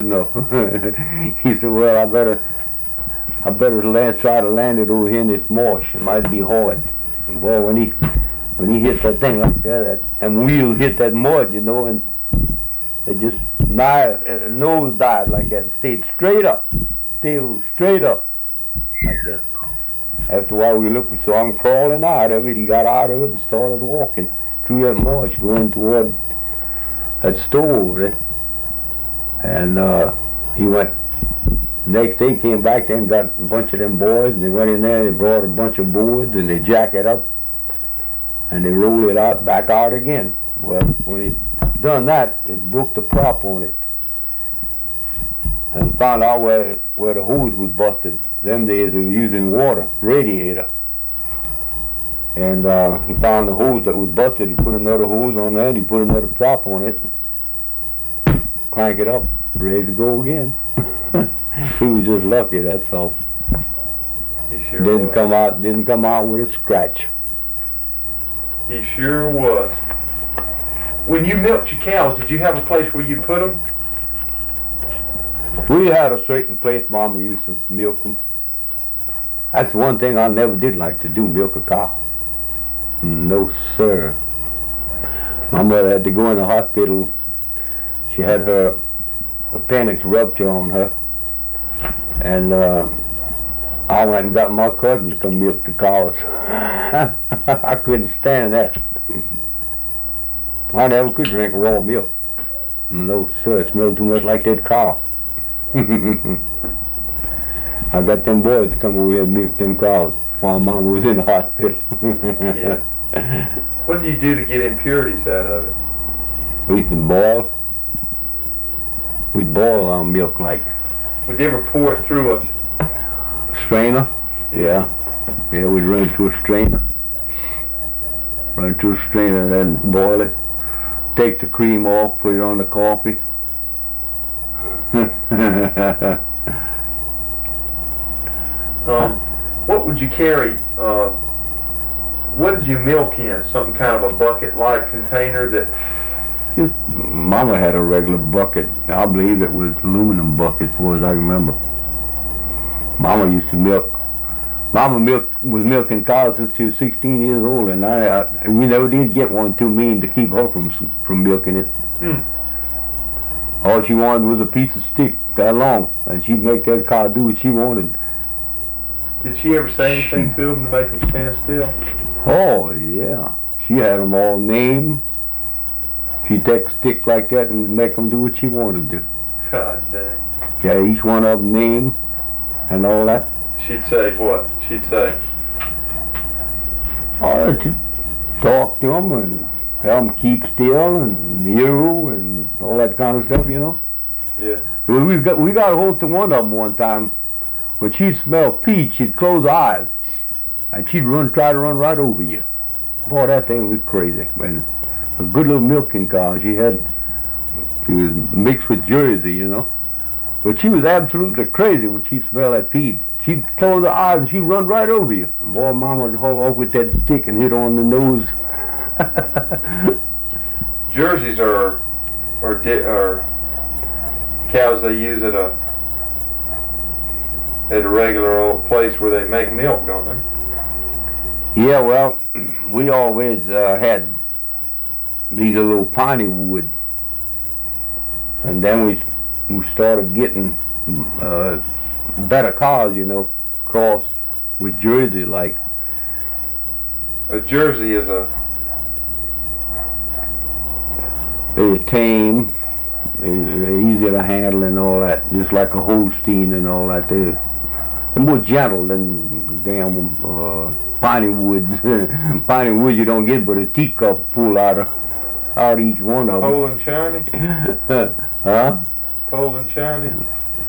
enough. He said, well, I better try to land it over here in this marsh. It might be hard. And boy, when he hit that thing like that, and wheel hit that mud, you know, and it just nose dived like that and stayed straight up, tail straight up like that. After a while we looked, we saw him crawling out of it. He got out of it and started walking through that marsh, going toward that stove over there. And he went. Next day he came back there and got a bunch of them boys, and they went in there and they brought a bunch of boards and they jack it up and they roll it out back out again. Well, when he done that, it broke the prop on it. And he found out where the hose was busted. Them days they were using water, radiator. And he found the hose that was busted. He put another hose on there and he put another prop on it. Crank it up, ready to go again. He was just lucky, that's all. He sure didn't was. Didn't come out with a scratch. He sure was. When you milked your cows, did you have a place where you put them? We had a certain place Mama used to milk them. That's one thing I never did like to do, milk a cow. No, sir. My mother had to go in the hospital. She had her appendix rupture on her. And I went and got my cousin to come milk the cows. I couldn't stand that. I never could drink raw milk. No, sir, it smelled too much like that cow. I got them boys to come over here and milk them cows while Mama was in the hospital. Yeah. What did you do to get impurities out of it? We used to boil. We'd boil our milk like. Would they ever pour it through a strainer? Yeah. Yeah, we'd run it through a strainer. Run it through a strainer and then boil it. Take the cream off, put it on the coffee. What would you carry? What did you milk in? Something kind of a bucket-like container that... Mama had a regular bucket. I believe it was aluminum bucket, as far as I remember. Mama used to milk. Mama was milking cows since she was 16 years old, and we never did get one too mean to keep her from milking it. All she wanted was a piece of stick that long, and she'd make that cow do what she wanted. Did she ever say anything to them to make them stand still? Oh, yeah. She had them all named. She'd take a stick like that and make them do what she wanted to. God dang. Yeah, each one of them named and all that. She'd say what? She'd say? Oh, she'd talk to them and tell them to keep still and you and all that kind of stuff, you know. Yeah. We got a hold of one of them one time. When she'd smell peach, she'd close her eyes and she'd try to run right over you. Boy, that thing was crazy. And a good little milking cow. She was mixed with Jersey, you know. But she was absolutely crazy when she smelled that feed. She'd close her eyes and she'd run right over you. And boy, Mama would haul off with that stick and hit her on the nose. Jerseys are cows they use at a regular old place where they make milk, don't they? Yeah, well, we always had these little piney wood, and then we started getting better cows, you know, crossed with Jersey like. A Jersey is They're tame, they're easy to handle and all that, just like a Holstein and all that. They're more gentle than damn piney wood. Piney wood you don't get but a teacup full out each one of them. Pole and Chinese? Huh? Pole and Chinese?